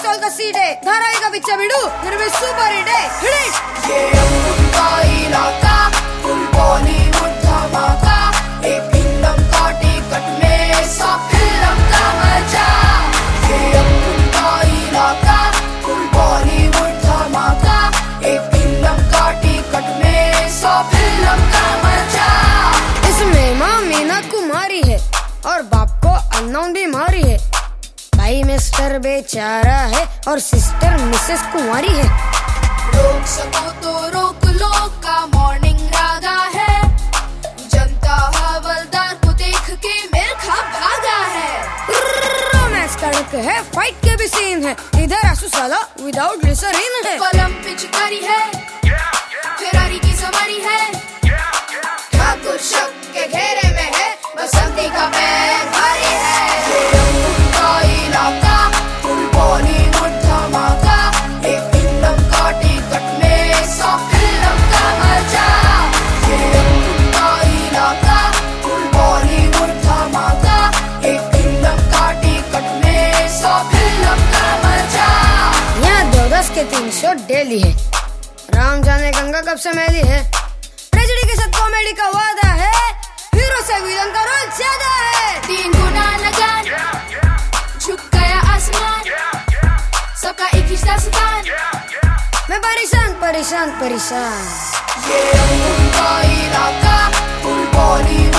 का सीट है, धारावी का पिक्चर बिडू, फिर भी सुपर हिट है। हिट ये उनका इलाका, फुल बॉलीवुड धमाका, एक फिल्म का टिकट में 100 फिल्म का मजा। ये उनका इलाका, फुल बॉलीवुड धमाका, एक फिल्म का टिकट में 100 फिल्म का मजा। इसमें माँ मीना कुमारी है और बाप को अननोन बीमारी है। भाई मिस्टर बेचारा है और सिस्टर मिसेस कुंवारी है। रोक सको तो रोक लो का मॉर्निंग रागा है, जनता हवलदार को देख के मेरे खा भागा है। रोमांस कड़क है, फाइट के भी सीन है, इधर आंसू साला विदाउट ग्लिसरीन है। कलम पिचकारी है, फेरारी की सवारी है, ठाकुर शक के घेरे में है, बसंती का पैर भारी है। ये उनका इलाका, फुल बॉलीवुड धमाका, एक फिल्म का टिकट में 100 फिल्म का मजा। ये उनका इलाका, फुल बॉलीवुड धमाका, एक फिल्म का टिकट में 100 फिल्म का मजा। यहाँ 2-10 के 3 शो डेली है, राम जाने गंगा कब से मैली है। ट्रेजेडी के साथ कॉमेडी का वादा है, हीरो से विलन का रोल ज्यादा है। 3 गुना लगान, झुक गया आसमान, सबका एक ही दास्तान। मैं परेशान परेशान परेशान। ये उनका इलाका, फुल बॉलीवुड